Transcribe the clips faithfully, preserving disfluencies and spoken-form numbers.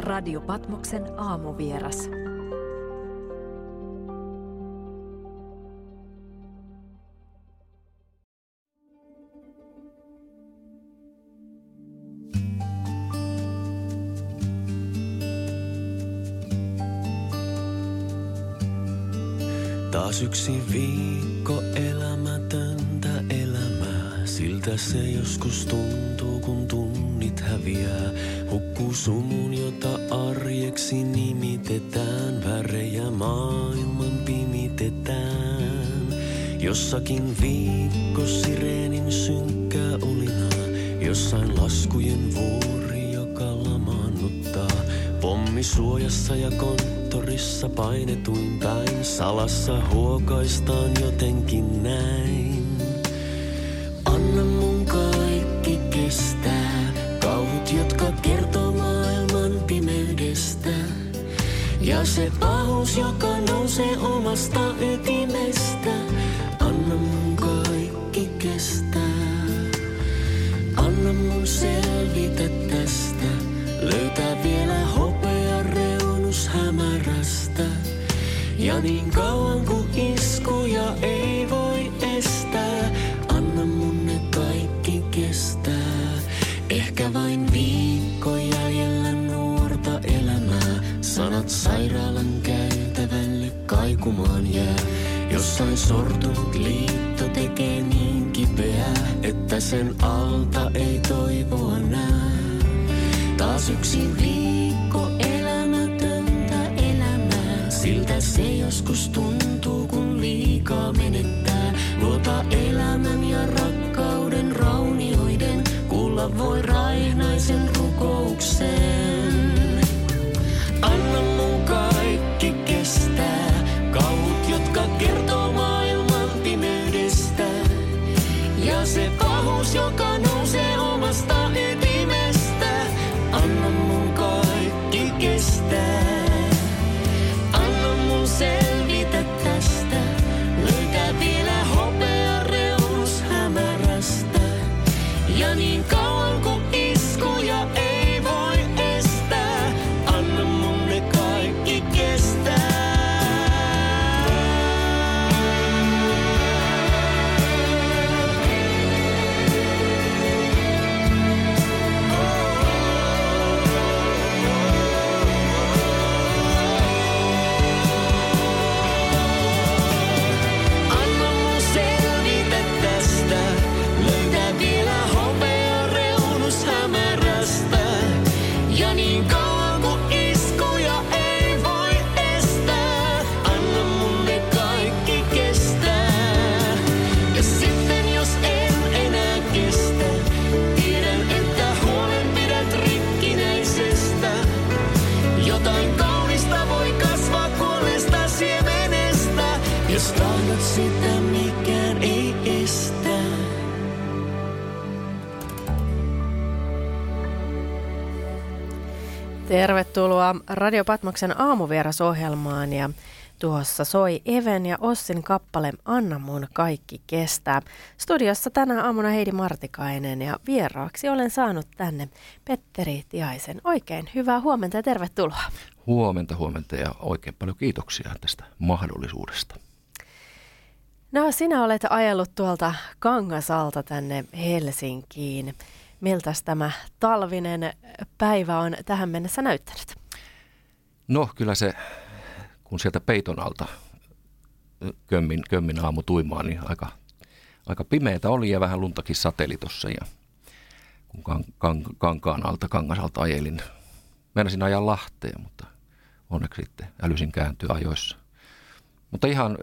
Radio Patmoksen aamuvieras. Taas yksi viikko elämätöntä elämää. Siltä se joskus tuntuu, kun tunnit häviää. Hukkuu sumuun, jota arjeksi nimitetään. Värejä maailman pimitetään. Jossakin viikko sireenin synkkää olinaa. Jossain laskujen vuori, joka lamaannuttaa. Pommisuojassa ja konttorissa painetuin päin. Salassa huokaistaan jotenkin näin. Anna mun kaikki kestää. Kauhut, jotka kertoo maailman pimeydestä. Ja se pahuus, joka nousee omasta ytimestä. Anna mun kaikki kestää. Anna mun selvitä tästä. Löytää vielä hopea reunus hämärästä. Ja niin kauan kuin iskuja ei voi estää. Anna mun ne kaikki kestää. Ehkä vain viikko jäljellä nuorta elämää. Sanat sairaalan käytävälle kaikumaan jää. Jossain sortunut liitto tekee niin kipeää, että sen alta ei toivoa näe. Taas yksi viikko elämätöntä elämää. Siltä se joskus tuntuu, kun liikaa menettää. Luota elämän ja rakkauden raunioiden. Kuulla voi raihnaisen rukouksen. Anna mun kaikki kestää. Kauhut, jotka kertoo maailman pimeydestä. Ja se pahuus, joka nousee omasta ytimestä. Anna mun kaikki kestää. Anna mun selvitä tästä. Löytää vielä hopea reunus hämärästä. Ja niin kauan kun iskuja ei voi estää. Anna mun ne kaikki kestää. Jos tahdot sitä, mikään ei estä. Tervetuloa Radio Patmoksen aamuvierasohjelmaan ja tuossa soi Even ja Ossin kappale Anna mun kaikki kestää. Studiossa tänä aamuna Heidi Martikainen ja vieraaksi olen saanut tänne Petteri Tiaisen. Oikein hyvää huomenta ja tervetuloa. Huomenta, huomenta ja oikein paljon kiitoksia tästä mahdollisuudesta. No, sinä olet ajellut tuolta Kangasalta tänne Helsinkiin. Miltäs tämä talvinen päivä on tähän mennessä näyttänyt? No kyllä se, kun sieltä peiton alta kömmin, kömmin aamu tuimaan, niin aika, aika pimeätä oli ja vähän luntakin sateli tuossa. Ja kun kan, kan, kankaan alta, Kangasalta ajelin, meinasin ajaa Lahteen, mutta onneksi sitten älysin kääntyä ajoissa. Mutta ihan...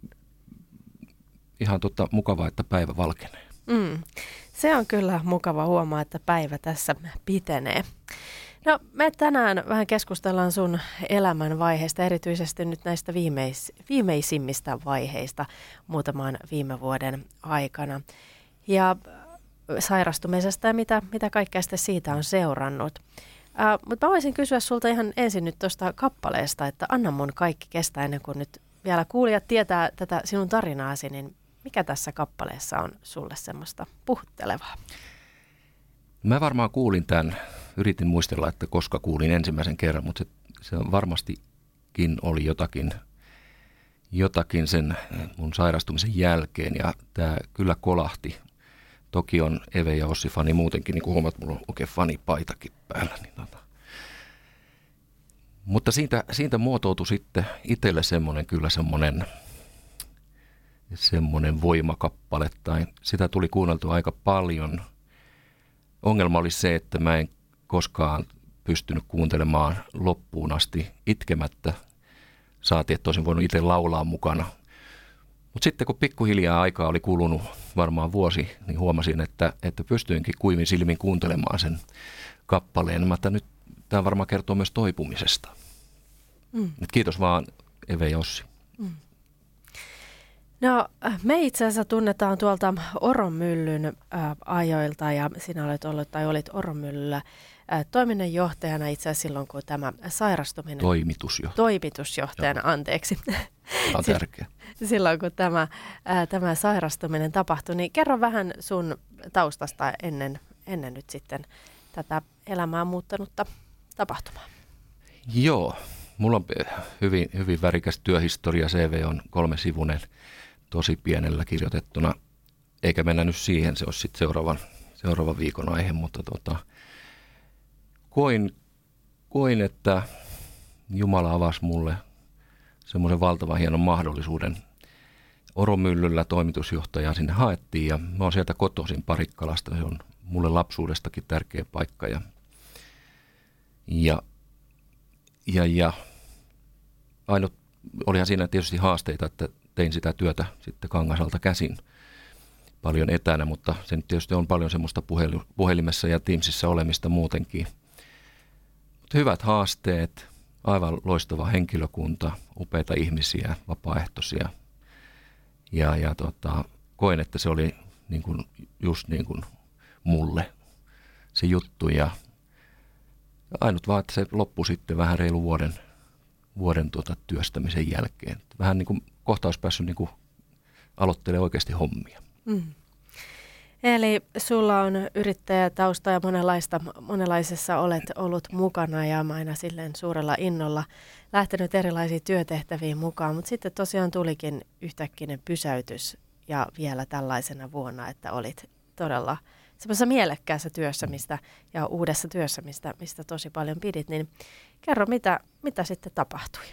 Ihan tota, mukavaa, että päivä valkenee. Mm. Se on kyllä mukava huomaa, että päivä tässä pitenee. No, me tänään vähän keskustellaan sun elämän vaiheista, erityisesti nyt näistä viimeis, viimeisimmistä vaiheista muutaman viime vuoden aikana. Ja sairastumisesta ja mitä, mitä kaikkea sitten siitä on seurannut. Äh, mutta mä voisin kysyä sulta ihan ensin nyt tuosta kappaleesta, että anna mun kaikki kestää ennen kuin nyt vielä kuulijat tietää tätä sinun tarinaasi, niin mikä tässä kappaleessa on sulle semmoista puhuttelevaa? Mä varmaan kuulin tämän yritin muistella, että koska kuulin ensimmäisen kerran, mutta se, se varmastikin oli jotakin, jotakin sen mun sairastumisen jälkeen ja tämä kyllä kolahti. Toki on Eve ja Ossi fani muutenkin, niin kuin huomaat, mulla on oikein fanipaitakin päällä. Niin tota. Mutta siitä, siitä muotoutui sitten itselle semmoinen kyllä semmoinen, semmoinen voimakappale, tai sitä tuli kuunneltua aika paljon. Ongelma oli se, että mä en koskaan pystynyt kuuntelemaan loppuun asti itkemättä. Saatiin, että olisin voinut itse laulaa mukana. Mutta sitten kun pikkuhiljaa aikaa oli kulunut varmaan vuosi, niin huomasin, että, että pystyinkin kuivin silmin kuuntelemaan sen kappaleen. Mä, että nyt tämä varmaan kertoo myös toipumisesta. Mm. Kiitos vaan Eve ja Ossi. Mm. No me itse asiassa tunnetaan tuolta Oronmyllyn ä, ajoilta ja sinä olet ollut tai olit Oronmyllyllä ä, toiminnanjohtajana itse asiassa silloin, kun tämä sairastuminen... Toimitusjohtajana. Toimitusjohtajana, Joo. anteeksi. Tämä on tärkeä. Silloin, kun tämä, ä, tämä sairastuminen tapahtui, niin kerro vähän sun taustasta ennen, ennen nyt sitten tätä elämää muuttanutta tapahtumaa. Joo, mulla on hyvin, hyvin värikäs työhistoria. C V on kolmesivuinen, tosi pienellä kirjoitettuna. Eikä mennä nyt siihen, se olisi sitten seuraavan, seuraavan viikon aihe, mutta tota, koin, koin, että Jumala avasi mulle semmoisen valtavan hienon mahdollisuuden. Oronmyllyllä toimitusjohtajaa sinne haettiin ja mä oon sieltä kotoisin Parikkalasta. Se on mulle lapsuudestakin tärkeä paikka ja, ja, ja, ja ainut, olihan siinä tietysti haasteita, että tein sitä työtä sitten Kangasalta käsin paljon etänä, mutta se nyt tietysti on paljon semmoista puhel- puhelimessa ja Teamsissa olemista muutenkin. Mutta hyvät haasteet, aivan loistava henkilökunta, upeita ihmisiä, vapaaehtoisia ja, ja tota, koen, että se oli niin kuin, just niin kuin mulle se juttu ja ainut vaan, että se loppui sitten vähän reilu vuoden, vuoden tuota työstämisen jälkeen. Vähän niin kuin kohta olisi päässyt niin kuin aloittelemaan oikeasti hommia. Mm. Eli sulla on yrittäjätausta ja monenlaista, monenlaisessa olet ollut mukana ja aina silleen suurella innolla lähtenyt erilaisiin työtehtäviin mukaan, mutta sitten tosiaan tulikin yhtäkkinen pysäytys ja vielä tällaisena vuonna, että olit todella semmoisessa mielekkäässä työssä mistä, ja uudessa työssä, mistä, mistä tosi paljon pidit, niin kerro, mitä, mitä sitten tapahtui?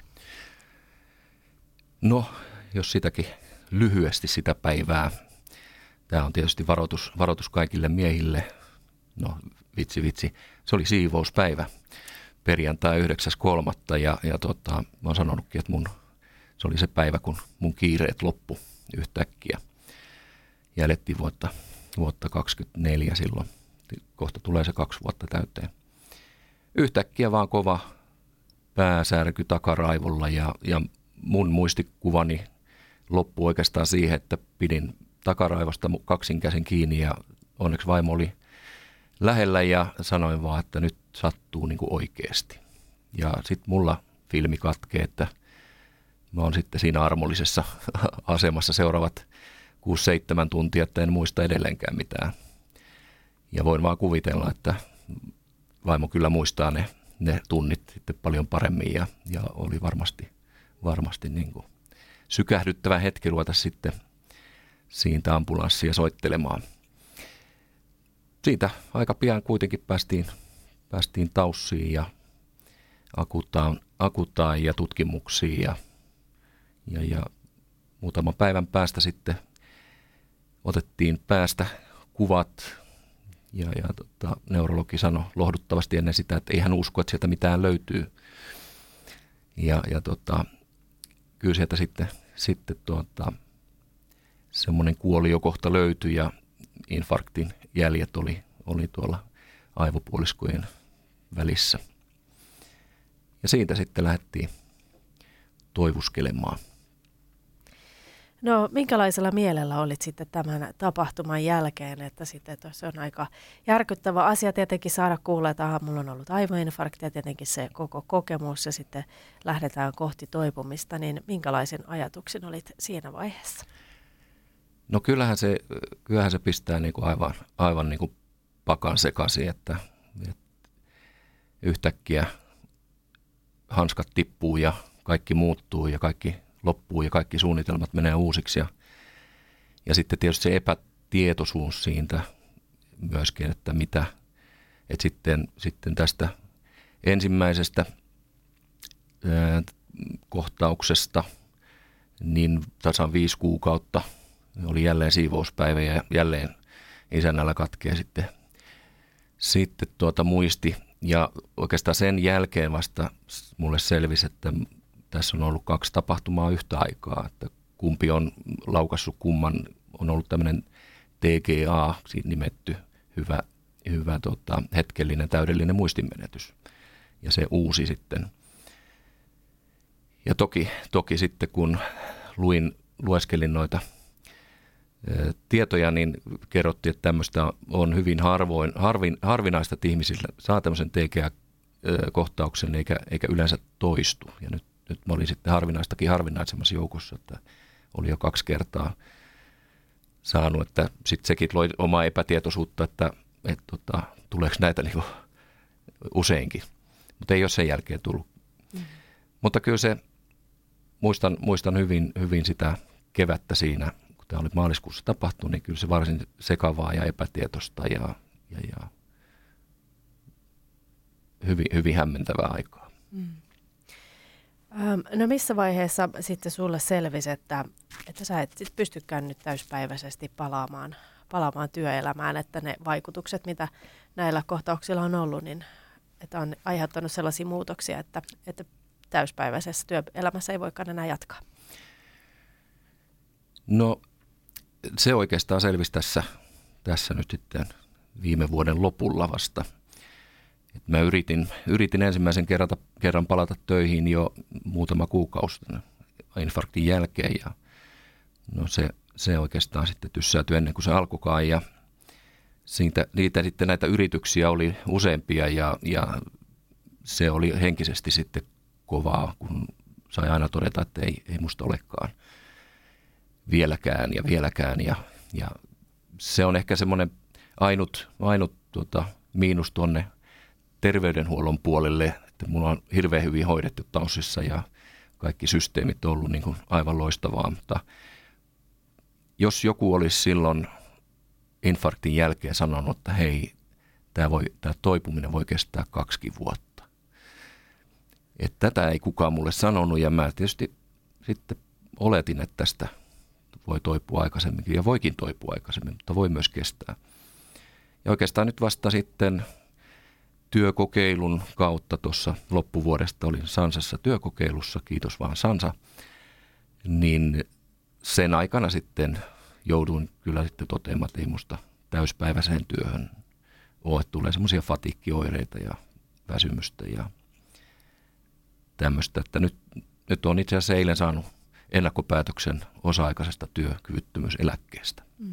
No, jos sitäkin lyhyesti sitä päivää. Tämä on tietysti varoitus, varoitus kaikille miehille. No, vitsi, vitsi. Se oli siivouspäivä, perjantai yhdeksäs kolmatta ja, ja tota, mä oon sanonutkin, että mun, se oli se päivä, kun mun kiireet loppu yhtäkkiä. Ja elettiin vuotta, vuotta kaksikymmentäneljä silloin. Kohta tulee se kaksi vuotta täyteen. Yhtäkkiä vaan kova pääsärky takaraivolla ja, ja mun muistikuvani loppui oikeastaan siihen, että pidin takaraivosta kaksin käsin kiinni ja onneksi vaimo oli lähellä ja sanoin vaan, että nyt sattuu niin kuin oikeasti. Ja sitten mulla filmi katkee, että mä oon sitten siinä armollisessa asemassa seuraavat kuusi seitsemän tuntia, että en muista edelleenkään mitään. Ja voin vaan kuvitella, että vaimo kyllä muistaa ne, ne tunnit sitten paljon paremmin ja, ja oli varmasti, varmasti niin kuin sykähdyttävä hetki ruveta sitten siitä ambulanssia soittelemaan. Siitä aika pian kuitenkin päästiin, päästiin taussiin ja akutaan, akutaan ja tutkimuksiin ja, ja, ja muutaman päivän päästä sitten otettiin päästä kuvat ja, ja tota, neurologi sanoi lohduttavasti ennen sitä, että ei hän usko, että sieltä mitään löytyy. Ja, ja tota, kyllä sieltä sitten, sitten tuota, semmoinen kuolio kohta löytyi ja infarktin jäljet oli, oli tuolla aivopuoliskojen välissä. Ja siitä sitten lähdettiin toivuskelemaan. No minkälaisella mielellä olit sitten tämän tapahtuman jälkeen, että sitten että se on aika järkyttävä asia tietenkin saada kuulla, että aha, mulla on ollut aivoinfarkti ja tietenkin se koko kokemus ja sitten lähdetään kohti toipumista, niin minkälaisen ajatuksen olit siinä vaiheessa? No kyllähän se, kyllähän se pistää niin kuin aivan, aivan niin kuin pakan sekaisin, että, että yhtäkkiä hanskat tippuu ja kaikki muuttuu ja kaikki loppuu ja kaikki suunnitelmat menee uusiksi. Ja, ja sitten tietysti se epätietoisuus siitä myöskin, että mitä, että sitten, sitten tästä ensimmäisestä ää, kohtauksesta niin tasan viisi kuukautta oli jälleen siivouspäivä ja jälleen isännällä katkee sitten, sitten tuota muisti. Ja oikeastaan sen jälkeen vasta mulle selvisi, että tässä on ollut kaksi tapahtumaa yhtä aikaa, että kumpi on laukassut kumman, on ollut tämmöinen T G A, siinä nimetty hyvä, hyvä tota, hetkellinen täydellinen muistinmenetys. Ja se uusi sitten. Ja toki, toki sitten kun luin, lueskelin noita ä, tietoja, niin kerrottiin, että tämmöistä on hyvin harvoin, harvin, harvinaista, että ihmisillä saa tämmöisen T G A-kohtauksen eikä, eikä yleensä toistu. Ja nyt, nyt mä olin sitten harvinaistakin harvinaisemmassa joukossa, että oli jo kaksi kertaa saanut, että sitten sekin loi omaa epätietoisuutta, että et, tota, tuleeko näitä niinku useinkin. Mutta ei ole sen jälkeen tullut. Mm. Mutta kyllä se, muistan, muistan hyvin, hyvin sitä kevättä siinä, kun tämä oli maaliskuussa tapahtunut, niin kyllä se varsin sekavaa ja epätietoista ja, ja, ja hyvin, hyvin hämmentävää aikaa. Mm. No missä vaiheessa sitten sulle selvisi, että, että sä et sit pystykään nyt täyspäiväisesti palaamaan, palaamaan työelämään, että ne vaikutukset, mitä näillä kohtauksilla on ollut, niin että on aiheuttanut sellaisia muutoksia, että, että täyspäiväisessä työelämässä ei voikaan enää jatkaa? No se oikeastaan selvisi tässä, tässä nyt sitten viime vuoden lopulla vasta. Et mä yritin, yritin ensimmäisen kerran, kerran palata töihin jo muutama kuukausi infarktin jälkeen ja no se, se oikeastaan sitten tyssäytyi ennen kuin se alkukaan ja siitä, niitä sitten näitä yrityksiä oli useampia ja, ja se oli henkisesti sitten kovaa, kun sai aina todeta, että ei, ei musta olekaan vieläkään ja vieläkään ja, ja se on ehkä semmoinen ainut, ainut tota, miinus tuonne terveydenhuollon puolelle, että mulla on hirveän hyvin hoidettu tausissa ja kaikki systeemit on ollut niin kuin aivan loistavaa, mutta jos joku olisi silloin infarktin jälkeen sanonut, että hei, tämä, voi, tämä toipuminen voi kestää kaksikin vuotta. Että tätä ei kukaan mulle sanonut ja mä tietysti sitten oletin, että tästä voi toipua aikaisemminkin ja voikin toipua aikaisemmin, mutta voi myös kestää. Ja oikeastaan nyt vasta sitten työkokeilun kautta tuossa loppuvuodesta olin Sansassa työkokeilussa, kiitos vaan Sansa, niin sen aikana sitten jouduin kyllä sitten toteamaan, että ei musta täyspäiväiseen työhön ole, että tulee semmoisia fatiikkioireita ja väsymystä ja tämmöistä, että nyt, nyt on itse asiassa eilen saanut ennakkopäätöksen osa-aikaisesta työkyvyttömyyseläkkeestä. Mm.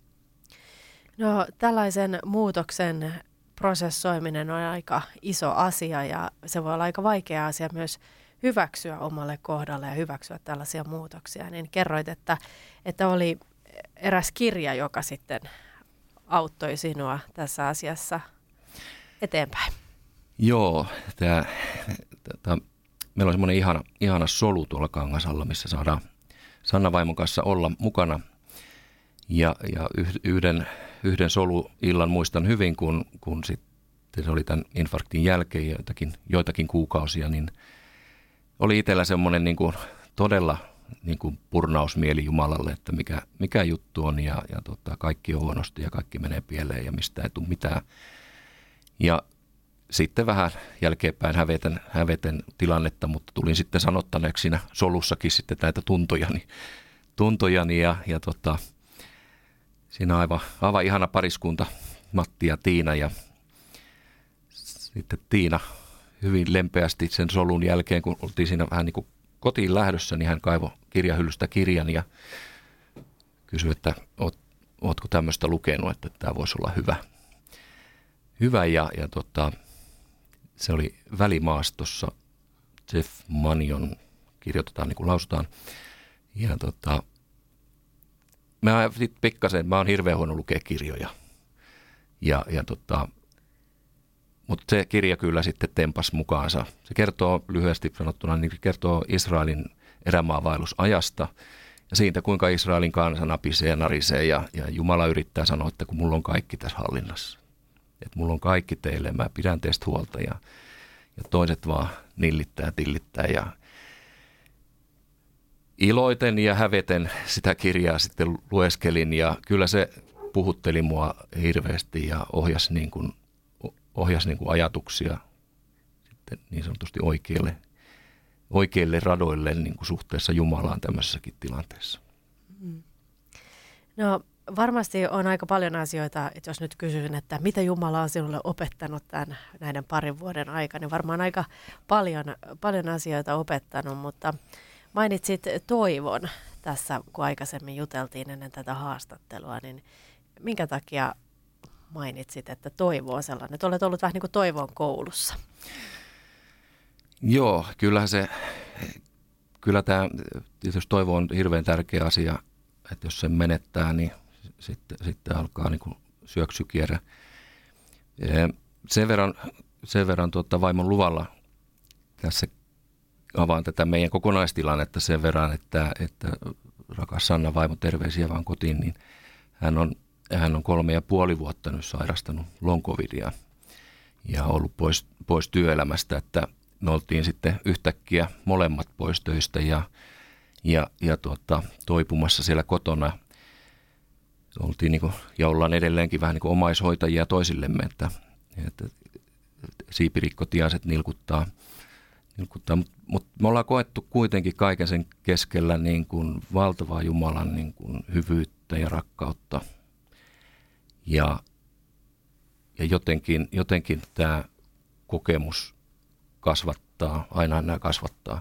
No tällaisen muutoksen prosessoiminen on aika iso asia ja se voi olla aika vaikea asia myös hyväksyä omalle kohdalle ja hyväksyä tällaisia muutoksia. Niin kerroit, että, että oli eräs kirja, joka sitten auttoi sinua tässä asiassa eteenpäin. Joo, tää, tää, meillä on semmoinen ihana, ihana solu tuolla Kangasalla, missä saadaan Sanna vaimon kanssa olla mukana. Ja, ja yhden, yhden soluillan muistan hyvin, kun, kun sitten se oli tämän infarktin jälkeen joitakin, joitakin kuukausia, niin oli itsellä semmoinen niin kuin todella niin kuin purnausmieli Jumalalle, että mikä, mikä juttu on ja, ja tota, kaikki on huonosti ja kaikki menee pieleen ja mistä ei tule mitään. Ja sitten vähän jälkeenpäin häveten, häveten tilannetta, mutta tulin sitten sanottaneeksi siinä solussakin sitten näitä tuntojani, tuntojani ja, ja tota, siinä on aivan, aivan ihana pariskunta, Matti ja Tiina ja sitten Tiina hyvin lempeästi sen solun jälkeen, kun oltiin siinä vähän niin kuin kotiin lähdössä, niin hän kaivoi kirjahyllystä kirjan ja kysyi, että oot, ootko tämmöistä lukenut, että tämä voisi olla hyvä. Hyvä ja, ja tota, se oli Välimaastossa, Jeff Manion kirjoitetaan niin kuin lausutaan. Ja tota, mä sitten pikkasen, mä oon hirveän huono lukea kirjoja. Ja, ja tota, mutta se kirja kyllä sitten tempas mukaansa. Se kertoo lyhyesti sanottuna, niin kertoo Israelin erämaavaellusajasta ja siitä, kuinka Israelin kansa napisee ja narisee ja, ja Jumala yrittää sanoa, että kun mulla on kaikki tässä hallinnassa. Että mulla on kaikki teille, mä pidän teistä huolta ja, ja toiset vaan nillittää, tillittää ja iloiten ja häveten sitä kirjaa sitten lueskelin ja kyllä se puhutteli mua hirveästi ja ohjasi, niin kuin, ohjasi niin kuin ajatuksia sitten niin sanotusti oikeille, oikeille radoille niin kuin suhteessa Jumalaan tämmöisessäkin tilanteessa. No varmasti on aika paljon asioita, että jos nyt kysyn, että mitä Jumala on sinulle opettanut tämän, näiden parin vuoden aikana, niin varmaan aika paljon, paljon asioita opettanut, mutta mainitsit toivon tässä, kun aikaisemmin juteltiin ennen tätä haastattelua, niin minkä takia mainitsit, että toivo on sellainen, että olet ollut vähän niin kuin toivon koulussa? Joo, kyllähän se, kyllä tämä, tietysti toivo on hirveän tärkeä asia, että jos sen menettää, niin sitten, sitten alkaa niin kuin syöksykierre. Sen verran, sen verran tuota vaimon luvalla tässä avaan tätä meidän kokonaistilannetta sen verran, että, että rakas Sanna vaimo, terveisiä vaan kotiin, niin hän on, hän on kolme ja puoli vuotta nyt sairastanut long covidia ja ollut pois, pois työelämästä, että me oltiin sitten yhtäkkiä molemmat pois töistä ja, ja, ja tuota, toipumassa siellä kotona. Oltiin niin kuin, ja ollaan edelleenkin vähän niin kuin omaishoitajia toisillemme, että, että siipirikkotiaiset nilkuttaa. nilkuttaa. Mutta mut me ollaan koettu kuitenkin kaiken sen keskellä niin kuin valtavaa Jumalan niin kuin hyvyyttä ja rakkautta. Ja, ja jotenkin, jotenkin tämä kokemus kasvattaa, aina nämä kasvattaa.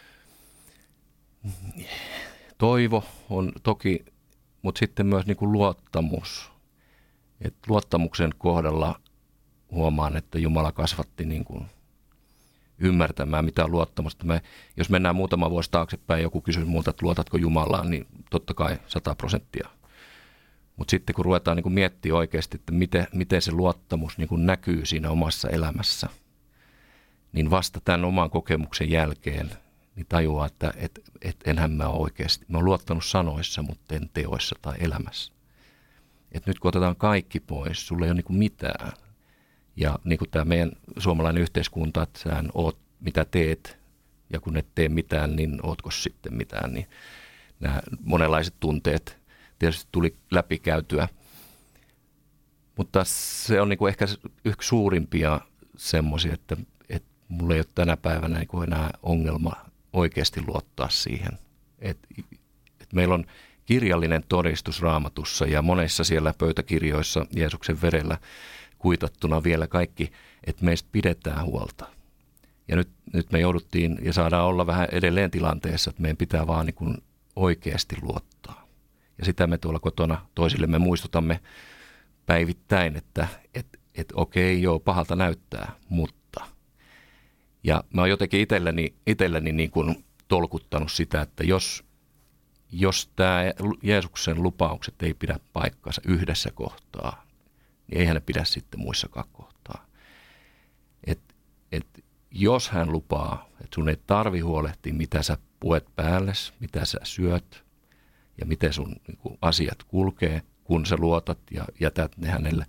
Toivo on toki, mutta sitten myös niin kuin luottamus. Et luottamuksen kohdalla huomaan, että Jumala kasvatti niin kuin ymmärtämään, mitä on luottamusta. Me, jos mennään muutama vuosi taaksepäin, joku kysyy multa, että luotatko Jumalaan, niin totta kai sata prosenttia. Mutta sitten kun ruvetaan niin kuin miettimään oikeasti, että miten, miten se luottamus niin kuin näkyy siinä omassa elämässä, niin vasta tämän oman kokemuksen jälkeen niin tajuaa, että et, et enhän mä ole oikeasti. Mä oon luottanut sanoissa, mutta en teoissa tai elämässä. Et nyt kun otetaan kaikki pois, sulla ei ole niin kuin mitään. Ja niin kuin tämä meidän suomalainen yhteiskunta, että sä oot mitä teet, ja kun et tee mitään, niin ootko sitten mitään. Niin nämä monenlaiset tunteet tietysti tuli läpikäytyä. Mutta se on niin kuin ehkä yksi suurimpia semmoisia, että, että mulla ei ole tänä päivänä niin kuin enää ongelma oikeasti luottaa siihen. Että, että meillä on kirjallinen todistus Raamatussa ja monessa siellä pöytäkirjoissa Jeesuksen verellä kuitattuna vielä kaikki, että meistä pidetään huolta. Ja nyt, nyt me jouduttiin ja saadaan olla vähän edelleen tilanteessa, että meidän pitää vaan niin kuin oikeasti luottaa. Ja sitä me tuolla kotona toisillemme muistutamme päivittäin, että et, et okei, joo, pahalta näyttää, mutta. Ja mä oon jotenkin itselleni, itselleni niin kuin tolkuttanut sitä, että jos, jos tämä Jeesuksen lupaukset ei pidä paikkansa yhdessä kohtaa, niin eihän ne pidä sitten muissakaan kohtaa. Et, et, jos hän lupaa, että sun ei tarvi huolehtia, mitä sä puet päälles, mitä sä syöt ja miten sun niin kuin, asiat kulkee, kun sä luotat ja jätät ne hänelle.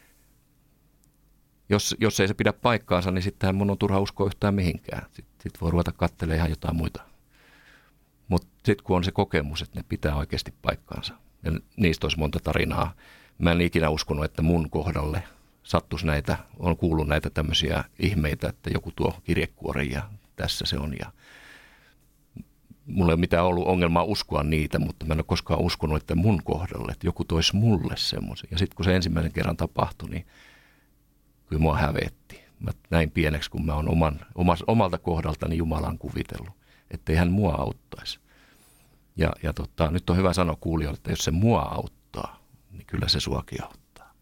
Jos, jos ei se pidä paikkaansa, niin sittenhän mun on turha uskoa yhtään mihinkään. Sitten sit voi ruveta katselemaan ihan jotain muita. Mutta sitten kun on se kokemus, että ne pitää oikeasti paikkaansa. Ja niistä olisi monta tarinaa. Mä en ikinä uskonut, että mun kohdalle sattuisi näitä, on kuullut näitä tämmöisiä ihmeitä, että joku tuo kirjekuoren ja tässä se on. Ja mulla ei ole mitään ollut ongelmaa uskoa niitä, mutta mä en ole koskaan uskonut, että mun kohdalle, että joku toisi mulle semmoisen. Ja sitten kun se ensimmäisen kerran tapahtui, niin kyllä mua hävetti. Mä näin pieneksi, kun mä oon oman, omalta kohdaltani Jumalan kuvitellut, ettei hän mua auttaisi. Ja, ja tota, nyt on hyvä sanoa kuulijoille, että jos se mua auttaa, niin kyllä se suakin auttaa.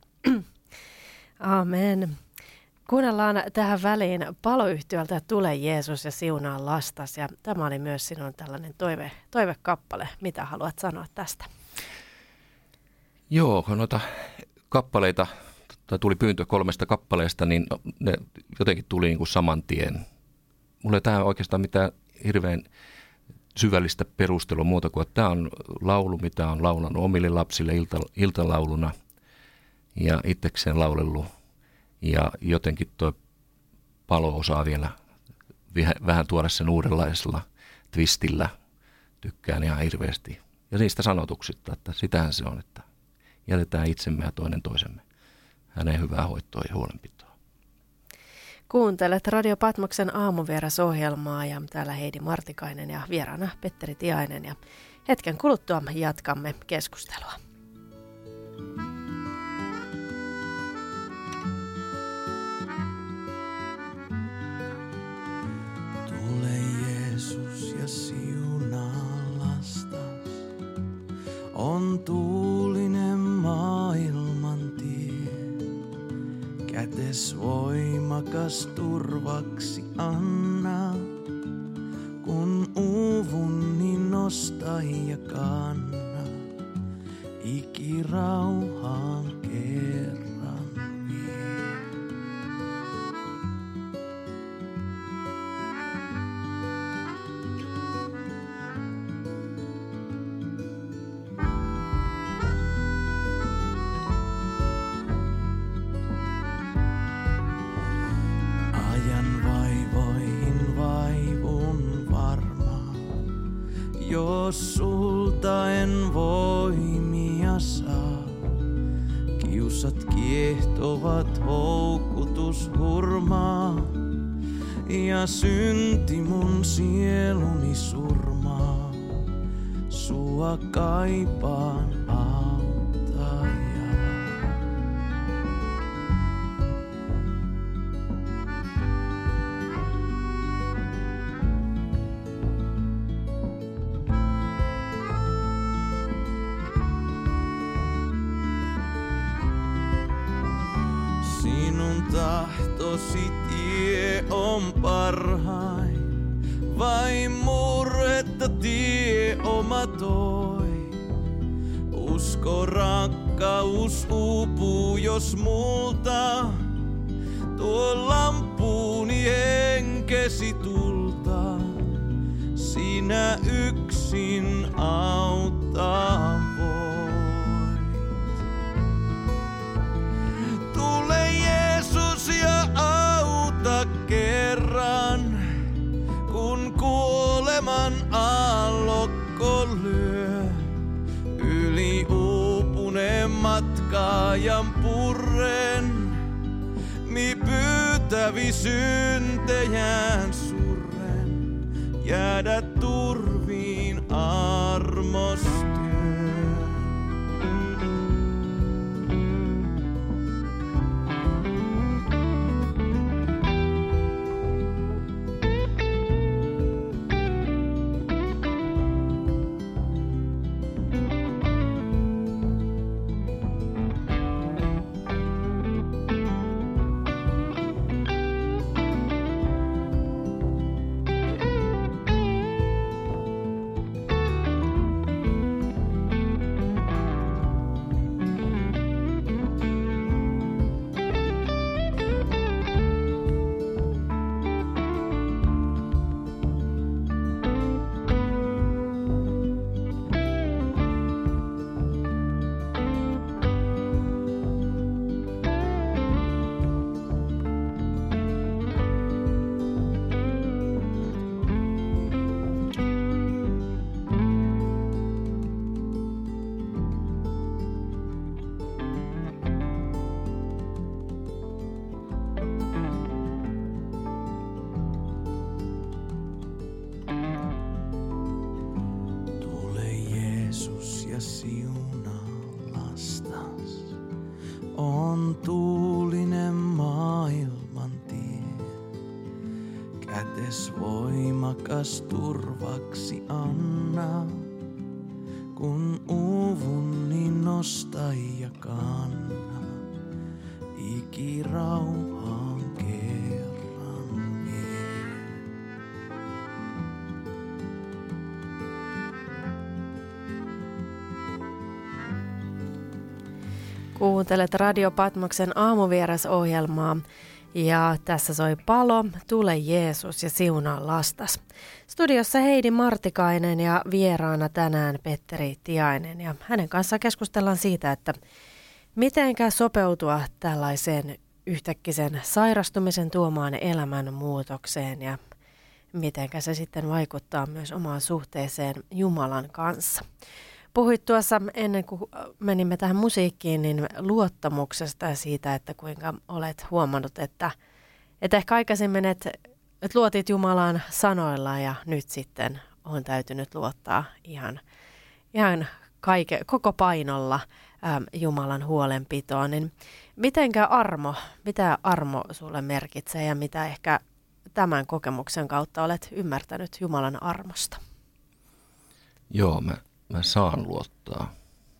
Amen. Kuunnellaan tähän väliin paloyhtiöltä Tule Jeesus ja siunaa lastas. Ja tämä oli myös sinun tällainen toive, toivekappale. Mitä haluat sanoa tästä? Joo, noita kappaleita tai tuli pyyntö kolmesta kappaleesta, niin ne jotenkin tuli niin kuin saman tien. Mulla ei tähän oikeastaan mitään hirveän syvällistä perustelua muuta kuin, että tämä on laulu, mitä on laulanut omille lapsille ilta, iltalauluna ja itsekseen laulellut. Ja jotenkin tuo Palo osaa vielä vähän tuoda sen uudenlaisella twistillä. Tykkään ihan hirveästi. Ja niistä sanotuksista, että sitähän se on, että jätetään itsemme ja toinen toisemme hänen hyvää hoitoa ja huolenpitoa. Kuuntelet Radio Patmoksen aamuvierasohjelmaa ja täällä Heidi Martikainen ja vieraana Petteri Tiainen. Ja hetken kuluttua jatkamme keskustelua. Tule Jeesus ja siunaa lastas, on tuulinen maailman tie. Kätes voimakas turvaksi anna, kun uuvun niin nosta ja kanna. Ikirauhaan kerran vie. Ajan vaivoihin vaivun varma, jos sulta en voimia saa. Kiusat kiehtovat, houkutus hurmaa, ja synti mun sieluni surmaa. Sua kaipaan auttajaa. Sinun tahtosi tie on parhain, vain murhetta tie oma toi. Usko rakkaus uupuu, jos multa tuo lampuuni henkesi tulta. Sinä yksin auttaa voit. Tule Jeesus ja auta kerran, kun kuoleman aallokko lyö. Yli uupuneen matkaajan purren, mi pyytävi syntejään surren, jäädä turviin armostyön. On tuulinen maailman tie, kätes voimakas turvaksi anna, kun uuvun niin nosta ja kanna, ikirauhaan kerran vie. Kuuntelet Radio Patmoksen aamuvierasohjelmaa ja tässä soi Palo, Tule Jeesus ja siunaa lastas. Studiossa Heidi Martikainen ja vieraana tänään Petteri Tiainen ja hänen kanssaan keskustellaan siitä, että mitenkä sopeutua tällaiseen yhtäkkisen sairastumisen tuomaan elämänmuutokseen ja mitenkä se sitten vaikuttaa myös omaan suhteeseen Jumalan kanssa. Puhuit tuossa ennen kuin menimme tähän musiikkiin, niin luottamuksesta ja siitä, että kuinka olet huomannut, että, että ehkä aikaisemmin, että, että luotit Jumalan sanoilla ja nyt sitten on täytynyt luottaa ihan, ihan kaike, koko painolla äm, Jumalan huolenpitoon. Niin mitenkä armo, mitä armo sulle merkitsee ja mitä ehkä tämän kokemuksen kautta olet ymmärtänyt Jumalan armosta? Joo, mä, mä saan luottaa.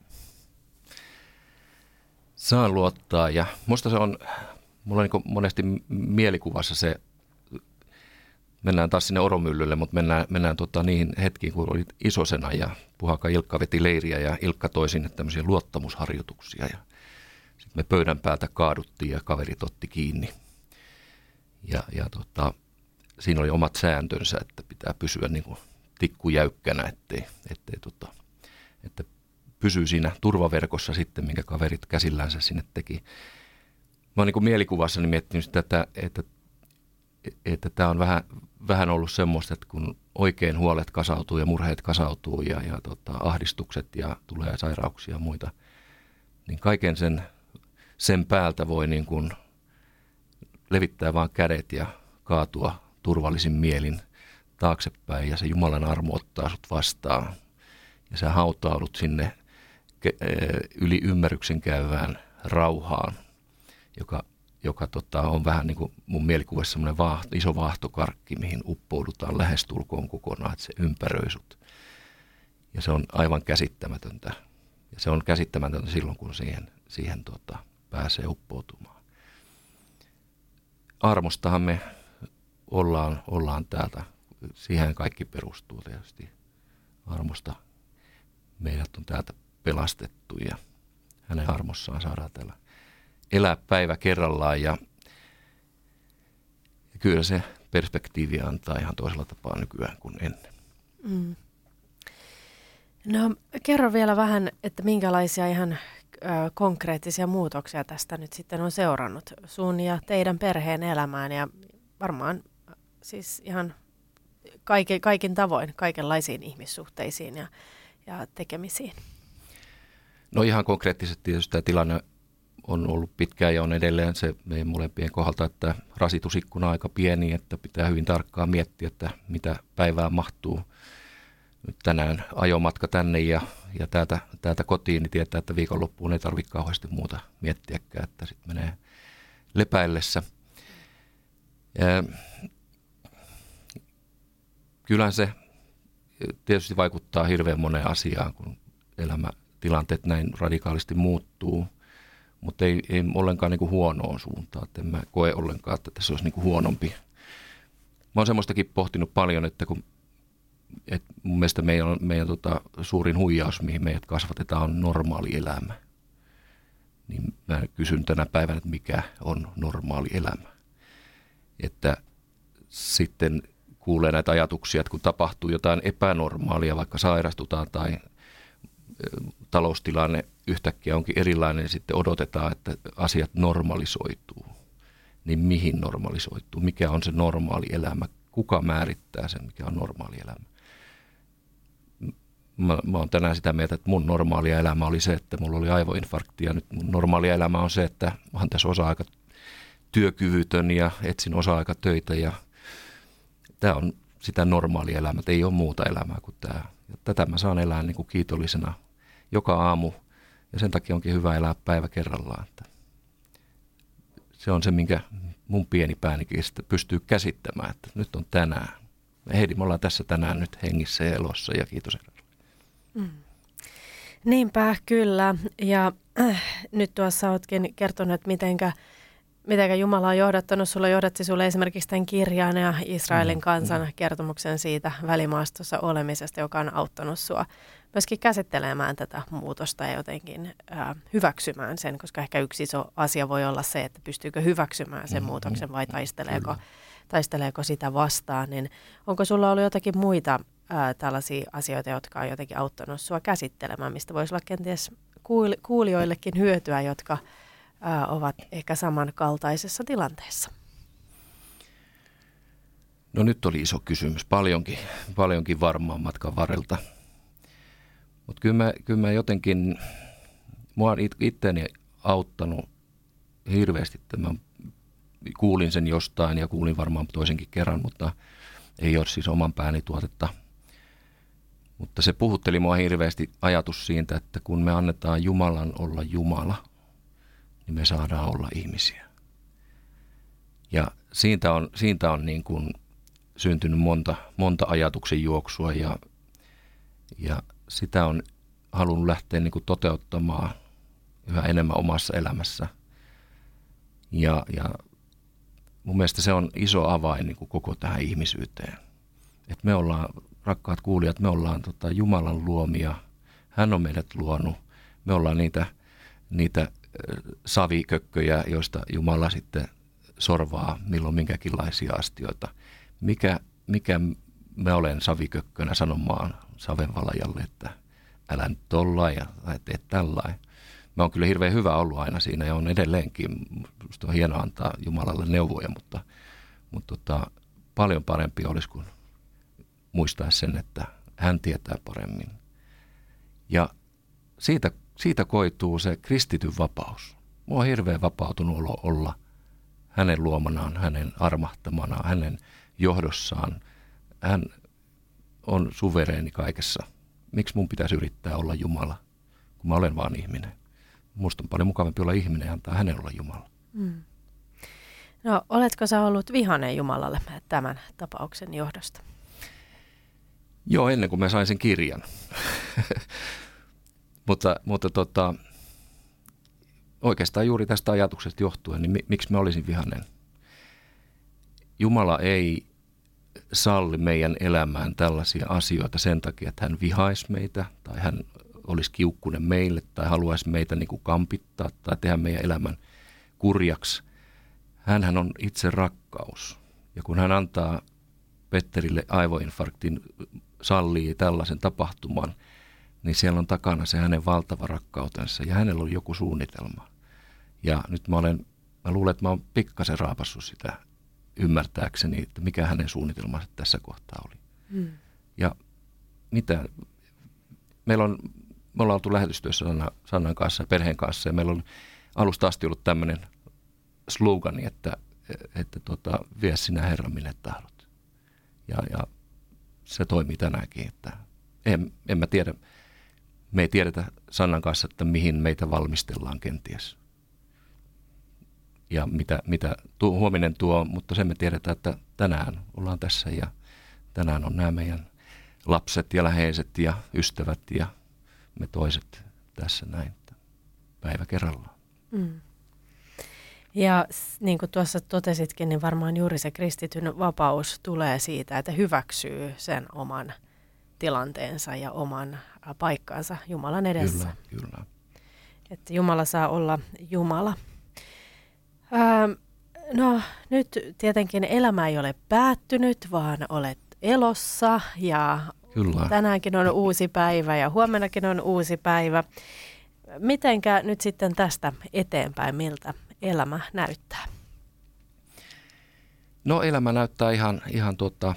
Saan luottaa ja musta se on, mulla on niin monesti mielikuvassa se, mennään taas sinne Oromyllylle, mutta mennään, mennään tota niihin hetkiin, kun olit isosena ja Puhaka Ilkka veti leiriä ja Ilkka toi sinne tämmöisiä luottamusharjoituksia ja sitten me pöydän päältä kaaduttiin ja kaverit otti kiinni. Ja, ja tota, siinä oli omat sääntönsä, että pitää pysyä niin kuin tikkujäykkänä, ettei, ettei tota, että pysyy siinä turvaverkossa sitten, minkä kaverit käsillänsä sinne teki. Mä oon niin kuin mielikuvassani miettinyt sitä, että, että, että tämä on vähän, vähän ollut semmoista, että kun oikein huolet kasautuu ja murheet kasautuu ja, ja tota, ahdistukset ja tulee sairauksia ja muita, niin kaiken sen, sen päältä voi niin kuin levittää vaan kädet ja kaatua turvallisin mielin taaksepäin ja se Jumalan armo ottaa sut vastaan. Ja sä hautaudut sinne yli ymmärryksen käyvään rauhaan, joka, joka tota, on vähän niin kuin mun mielikuvassa semmoinen vaahto, iso vaahtokarkki, mihin uppoudutaan lähestulkoon kokonaan, että se ympäröi sut. Ja se on aivan käsittämätöntä. Ja se on käsittämätöntä silloin, kun siihen, siihen tota, pääsee uppoutumaan. Armostahan me ollaan, ollaan täältä. Siihen kaikki perustuu tietysti. Armosta meidät on täältä pelastettu ja hänen armossaan saadaan täällä elää päivä kerrallaan. Ja, ja kyllä se perspektiivi antaa ihan toisella tapaa nykyään kuin ennen. Mm. No kerro vielä vähän, että minkälaisia ihan ö, konkreettisia muutoksia tästä nyt sitten on seurannut sun ja teidän perheen elämään ja varmaan siis ihan kaikin, kaikin tavoin, kaikenlaisiin ihmissuhteisiin ja, ja tekemisiin. No ihan konkreettisesti tietysti tämä tilanne on ollut pitkään ja on edelleen se meidän molempien kohdalta, että rasitusikkuna on aika pieni, että pitää hyvin tarkkaan miettiä, että mitä päivään mahtuu. Nyt tänään ajomatka tänne ja, ja täältä, täältä kotiin, niin tietää, että viikonloppuun ei tarvitse kauheasti muuta miettiäkään, että sitten menee lepäillessä. Ja kyllähän se tietysti vaikuttaa hirveän moneen asiaan, kun elämätilanteet näin radikaalisti muuttuu, mutta ei, ei ollenkaan niin kuin huonoon suuntaan. Että en mä koe ollenkaan, että tässä olisi niin kuin huonompi. Mä oon semmoistakin pohtinut paljon, että kun et mun mielestä meidän, meidän tota, suurin huijaus, mihin meidät kasvatetaan, on normaali elämä. Niin mä kysyn tänä päivänä, että mikä on normaali elämä. Että sitten kuulee näitä ajatuksia, että kun tapahtuu jotain epänormaalia, vaikka sairastutaan tai taloustilanne yhtäkkiä onkin erilainen, niin sitten odotetaan, että asiat normalisoituu. Niin mihin normalisoituu? Mikä on se normaali elämä? Kuka määrittää sen, mikä on normaali elämä? Mä, mä oon tänään sitä mieltä, että mun normaalia elämä oli se, että mulla oli aivoinfarkti ja nyt mun normaalia elämä on se, että mä oon tässä osa-aika työkyvytön ja etsin osa-aikatöitä ja tämä on sitä normaalia elämää, ei ole muuta elämää kuin tämä. Ja tätä mä saan elää niin kuin kiitollisena joka aamu ja sen takia onkin hyvä elää päivä kerrallaan. Että se on se, minkä mun pieni päänikin pystyy käsittämään, että nyt on tänään. Heidi, me ollaan tässä tänään nyt hengissä ja elossa ja kiitos Herralle. Mm. Niinpä, kyllä. Ja äh, nyt tuossa oletkin kertonut, että mitenkä, mitenkä Jumala on johdattanut sulle, johdatti sulle esimerkiksi tämän kirjan ja Israelin kansan kertomuksen siitä välimaastossa olemisesta, joka on auttanut sua myöskin käsittelemään tätä muutosta ja jotenkin ää, hyväksymään sen, koska ehkä yksi iso asia voi olla se, että pystyykö hyväksymään sen muutoksen vai taisteleeko, taisteleeko sitä vastaan. Niin onko sulla ollut jotakin muita ää, tällaisia asioita, jotka on jotenkin auttanut sua käsittelemään, mistä voisi olla kenties kuul- kuulijoillekin hyötyä, jotka ää, ovat ehkä samankaltaisessa tilanteessa? No nyt oli iso kysymys, paljonkin, paljonkin varmaan matkan varrelta. Mutta kyllä mä, kyllä mä jotenkin, mua on itseäni auttanut hirveästi, että mä kuulin sen jostain ja kuulin varmaan toisenkin kerran, mutta ei ole siis oman pääni tuotetta. Mutta se puhutteli mua hirveästi ajatus siitä, että kun me annetaan Jumalan olla Jumala, niin me saadaan olla ihmisiä. Ja siitä on, siitä on niin kuin syntynyt monta, monta ajatuksen juoksua ja, ja sitä on halunnut lähteä niin kuin toteuttamaan yhä enemmän omassa elämässä. Ja, ja mun mielestä se on iso avain niin kuin koko tähän ihmisyyteen. Et me ollaan, rakkaat kuulijat, me ollaan tota Jumalan luomia. Hän on meidät luonut. Me ollaan niitä, niitä savikökköjä, joista Jumala sitten sorvaa milloin minkäkinlaisia astioita. Mikä, mikä mä olen savikökkönä sanomaan savenvalajalle, että älä nyt tollain ja tee tällain. Mä oon kyllä hirveän hyvä ollut aina siinä ja on edelleenkin. Musta on hienoa antaa Jumalalle neuvoja, mutta, mutta tota, paljon parempi olisi kuin muistaa sen, että hän tietää paremmin. Ja siitä, siitä koituu se kristityn vapaus. Mä oon hirveän vapautunut olo olla hänen luomanaan, hänen armahtamanaan, hänen johdossaan. Hän on suvereeni kaikessa. Miksi mun pitäisi yrittää olla Jumala, kun mä olen vaan ihminen? Musta on paljon mukavampi olla ihminen ja antaa hänen olla Jumala. Mm. No, oletko sä ollut vihainen Jumalalle tämän tapauksen johdosta? Joo, ennen kuin mä sain sen kirjan. mutta mutta tota, oikeastaan juuri tästä ajatuksesta johtuen, niin miksi mä olisin vihainen? Jumala ei salli meidän elämään tällaisia asioita sen takia, että hän vihaisi meitä tai hän olisi kiukkunen meille tai haluaisi meitä niin kuin kampittaa tai tehdä meidän elämän kurjaksi. Hänhän on itse rakkaus. Ja kun hän antaa Petterille aivoinfarktin, sallii tällaisen tapahtuman, niin siellä on takana se hänen valtava rakkautensa ja hänellä on joku suunnitelma. Ja nyt mä, olen, mä luulen, että mä oon pikkasen raapassut sitä ymmärtääkseni, että mikä hänen suunnitelmansa tässä kohtaa oli. Hmm. Ja mitä, meillä on, me ollaan oltu lähetystyössä Sanna, Sannan kanssa ja perheen kanssa ja meillä on alusta asti ollut tämmöinen slogani, että, että tota, vie sinä Herra minne tahdot. Ja, ja se toimii tänäänkin, että en, en mä tiedä, me ei tiedetä Sannan kanssa, että mihin meitä valmistellaan kenties. Ja mitä, mitä tuo, huominen tuo, mutta sen me tiedetään, että tänään ollaan tässä ja tänään on nämä meidän lapset ja läheiset ja ystävät ja me toiset tässä näin, päivä kerrallaan. Mm. Ja niin kuin tuossa totesitkin, niin varmaan juuri se kristityn vapaus tulee siitä, että hyväksyy sen oman tilanteensa ja oman paikkansa Jumalan edessä. Kyllä, kyllä. Että Jumala saa olla Jumala. Öö, no nyt tietenkin elämä ei ole päättynyt, vaan olet elossa ja kyllä. Tänäänkin on uusi päivä ja huomennakin on uusi päivä. Mitenkä nyt sitten tästä eteenpäin, miltä elämä näyttää? No elämä näyttää ihan, ihan tuota,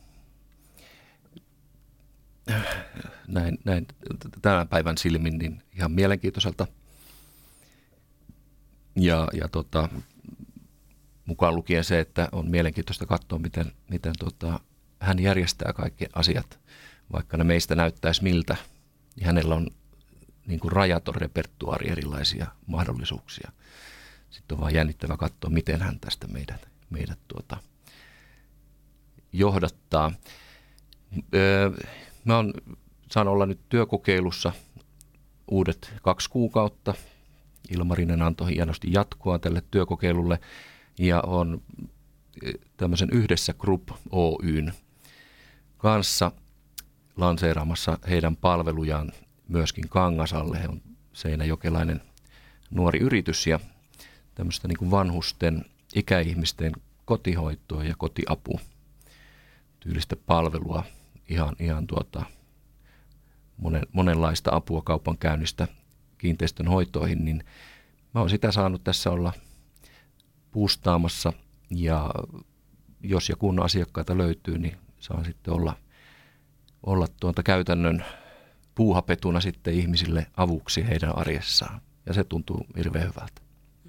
näin, näin tämän päivän silmin niin ihan mielenkiintoiselta. Ja, ja tota, mukaan lukien se, että on mielenkiintoista katsoa, miten, miten tota, hän järjestää kaikki asiat, vaikka ne meistä näyttäisi miltä. Niin hänellä on niin kuin rajaton repertuaari erilaisia mahdollisuuksia. Sitten on vaan jännittävä katsoa, miten hän tästä meidät, meidät tuota, johdattaa. Öö, mä oon, saan olla nyt työkokeilussa uudet kaksi kuukautta. Ilmarinen antoi hienosti jatkoa tälle työkokeilulle ja on tämmöisen Yhdessä Group Oyn kanssa lanseeraamassa heidän palvelujaan myöskin Kangasalle. He on seinäjokelainen nuori yritys ja tämmöistä niin kuin vanhusten, ikäihmisten kotihoitoa ja kotiapu tyylistä palvelua, ihan, ihan tuota, monen, monenlaista apua kaupankäynnistä kiinteistön hoitoihin, niin mä oon sitä saanut tässä olla puustaamassa ja jos ja kun asiakkaita löytyy, niin saan sitten olla, olla tuota käytännön puuhapetuna sitten ihmisille avuksi heidän arjessaan ja se tuntuu hirveän hyvältä.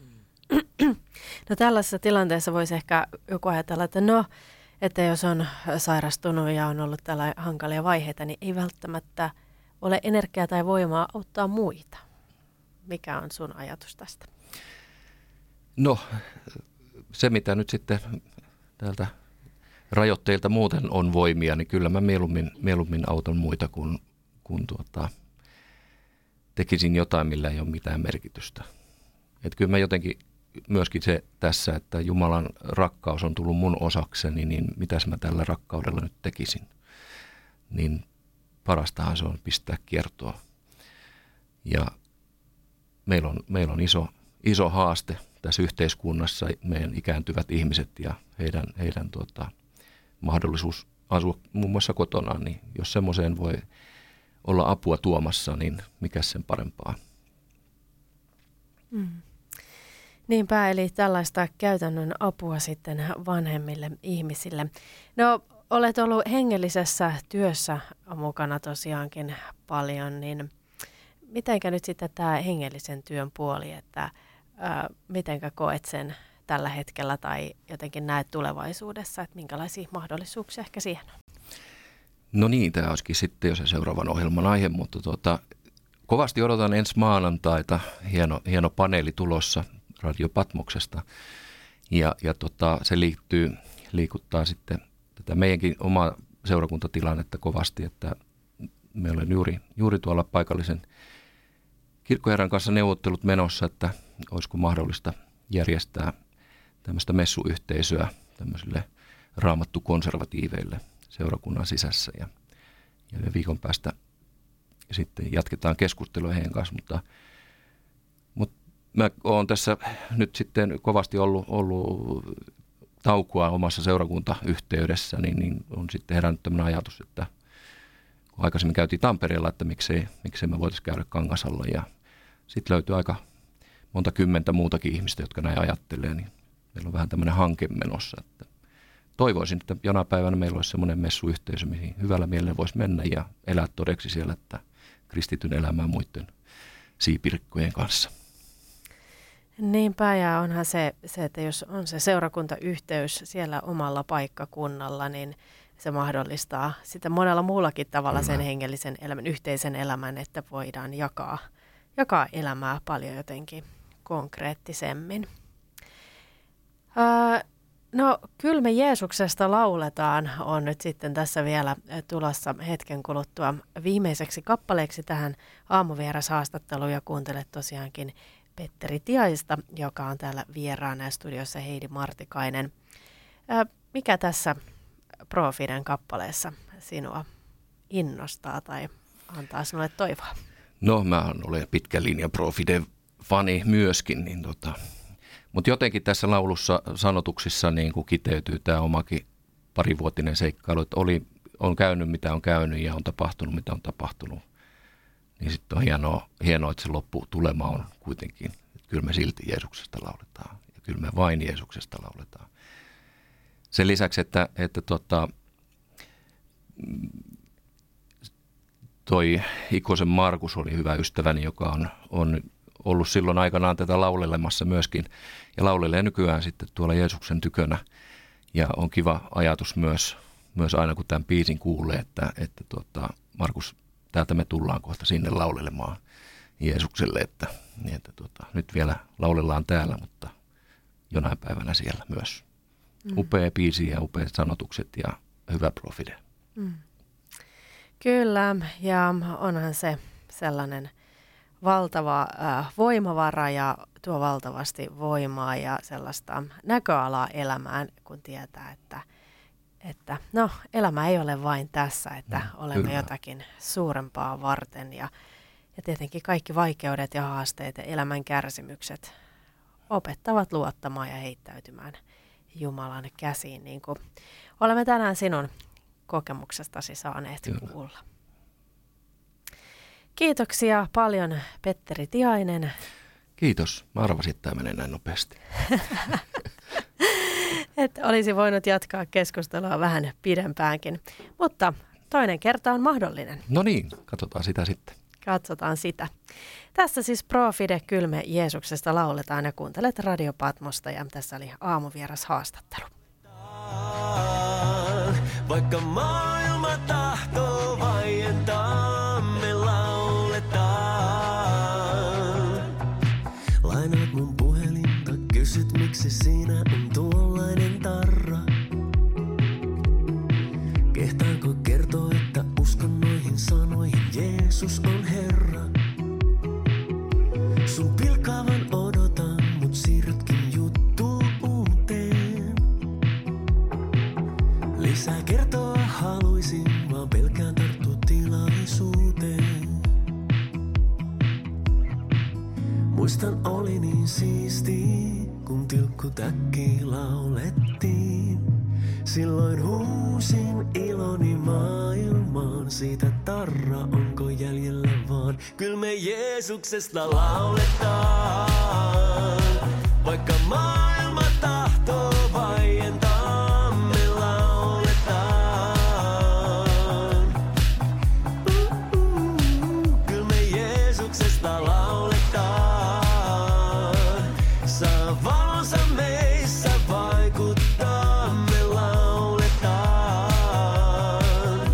No tällaisessa tilanteessa voisi ehkä joku ajatella, että no, että jos on sairastunut ja on ollut tällä hankalia vaiheita, niin ei välttämättä ole energiaa tai voimaa auttaa muita. Mikä on sun ajatus tästä? No, se mitä nyt sitten täältä rajoitteilta muuten on voimia, niin kyllä mä mieluummin, mieluummin autan muita, kun, kun tuota, tekisin jotain, millä ei ole mitään merkitystä. Että kyllä mä jotenkin myöskin se tässä, että Jumalan rakkaus on tullut mun osakseni, niin mitäs mä tällä rakkaudella nyt tekisin. Niin parastahan se on pistää kiertoa. Ja meillä on, meillä on iso, iso haaste tässä yhteiskunnassa, meidän ikääntyvät ihmiset ja heidän, heidän tuota, mahdollisuus asua muun muassa kotona, niin jos semmoiseen voi olla apua tuomassa, niin mikä sen parempaa. Mm. Niinpä, eli tällaista käytännön apua sitten vanhemmille ihmisille. No, olet ollut hengellisessä työssä mukana tosiaankin paljon, niin mitenkä nyt sitten tämä hengellisen työn puoli, että ää, mitenkä koet sen tällä hetkellä tai jotenkin näet tulevaisuudessa, että minkälaisia mahdollisuuksia ehkä siihen on? No niin, tämä olisikin sitten jo se seuraavan ohjelman aihe, mutta tuota, kovasti odotan ensi maanantaita, hieno, hieno paneeli tulossa Radio Patmoksesta ja, ja tota, se liittyy, liikuttaa sitten tätä meidänkin omaa seurakuntatilannetta kovasti, että me olen juuri, juuri tuolla paikallisen kirkkoherran kanssa neuvottelut menossa, että olisiko mahdollista järjestää tämmöistä messuyhteisöä tämmöisille raamattukonservatiiveille seurakunnan sisässä ja, ja viikon päästä sitten jatketaan keskustelua heidän kanssa, mutta, mutta mä oon tässä nyt sitten kovasti ollut, ollut taukoa omassa seurakuntayhteydessä, niin, niin on sitten herännyt tämmöinen ajatus, että kun aikaisemmin käytiin Tampereella, että miksei, miksei me voitaisiin käydä Kangasalla ja sitten löytyy aika monta kymmentä muutakin ihmistä, jotka näin ajattelee, niin meillä on vähän tämmöinen hanke menossa, että toivoisin, että jonain päivänä meillä olisi semmoinen messuyhteisö, mihin hyvällä mielellä voisi mennä ja elää todeksi siellä, että kristityn elämää muiden siipirkkojen kanssa. Niinpä, ja onhan se, se, että jos on se seurakuntayhteys siellä omalla paikkakunnalla, niin se mahdollistaa sitä monella muullakin tavalla Kyllä. sen hengellisen elämän, yhteisen elämän, että voidaan jakaa, jakaa elämää paljon jotenkin konkreettisemmin. Öö, no kyllä me Jeesuksesta lauletaan on nyt sitten tässä vielä tulossa hetken kuluttua viimeiseksi kappaleeksi tähän aamuvierashaastatteluun ja kuuntelet tosiaankin Petteri Tiaista, joka on täällä vieraana studiossa Heidi Martikainen. Öö, mikä tässä Profiden kappaleessa sinua innostaa tai antaa sinulle toivoa? No mä olen pitkän linjan Profiden fani myöskin, niin tota, mutta jotenkin tässä laulussa sanotuksissa niin kuin kiteytyy tämä omakin parivuotinen seikkailu, että oli, on käynyt mitä on käynyt ja on tapahtunut mitä on tapahtunut. Niin sitten on hienoa, hienoa, että se lopputulema on kuitenkin, että kyllä me silti Jeesuksesta lauletaan ja kyllä me vain Jeesuksesta lauletaan. Sen lisäksi, että, että tota, toi Ikosen Markus oli hyvä ystäväni, joka on, on ollut silloin aikanaan tätä laulelemassa myöskin ja laulelee nykyään sitten tuolla Jeesuksen tykönä. Ja on kiva ajatus myös, myös aina kun tämän biisin kuulee, että, että tota, Markus, täältä me tullaan kohta sinne laulelemaan Jeesukselle, että, niin että tota, nyt vielä laulellaan täällä, mutta jonain päivänä siellä myös. Mm. Upea biisi ja upeat sanotukset ja hyvä Profide. Mm. Kyllä, ja onhan se sellainen valtava äh, voimavara ja tuo valtavasti voimaa ja sellaista näköalaa elämään, kun tietää, että, että no, elämä ei ole vain tässä, että mm, olemme kyllä. jotakin suurempaa varten ja, ja tietenkin kaikki vaikeudet ja haasteet ja elämän kärsimykset opettavat luottamaan ja heittäytymään Jumalan käsiin, niin kuin olemme tänään sinun kokemuksestasi saaneet kyllä. kuulla. Kiitoksia paljon, Petteri Tiainen. Kiitos. Mä arvasin, että tämä menee näin nopeasti. Et olisi voinut jatkaa keskustelua vähän pidempäänkin, mutta toinen kerta on mahdollinen. No niin, katsotaan sitä sitten. Katsotaan sitä. Tässä siis Pro Fide Kylme Jeesuksesta lauletaan ja kuuntelet Radio Patmosta ja tässä oli aamuvieras haastattelu. Vaikka maailma tahtoo vaientaa, me lauletaan. Lainaat mun puhelinta, kysyt miksi siinä on tuollainen tarra. Kehtaanko kertoa, että uskon noihin sanoihin, Jeesus on Herra. Sun pilkaavan odotan, mut siirrytkin juttuun uuteen. Lisää kertoa haluisin, vaan pelkään tarttua tilaisuuteen. Muistan oli niin siisti, kun tilkkutäkki laulettiin. Silloin huusin iloni maailmaan, siitä tarra onko jäljellä vaan. Kyllä me Jeesuksesta lauletaan, vaikka maailma tahtoo vaientaa, me lauletaan. Uh-uh, kyllä me Jeesuksesta lauletaan, saa valonsa meissä vaikuttaa, me lauletaan.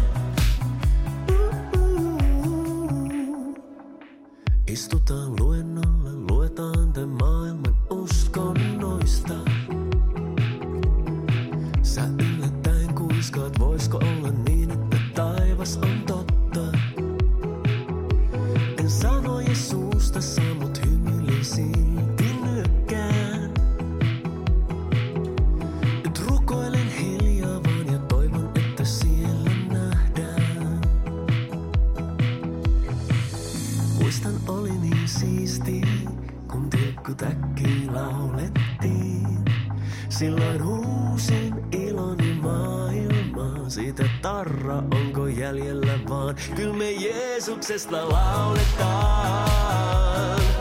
Uh-uh. Istutaan luennolla, luetaan tämän maailman uskonnoista. Sä yllättäen kuiskaat, voisko olla niin, että taivas on totta. En sano Jeesusta, saa mut hymyilin silti nyökkään. Nyt rukoilen hiljaa vaan ja toivon, että siellä nähdään. Muistan oli niin siisti, kun tilkkutäkki laulettiin. Silloin huusin iloni maailmaan, siitä tarra onko jäljellä vaan. Kyllä me Jeesuksesta lauletaan,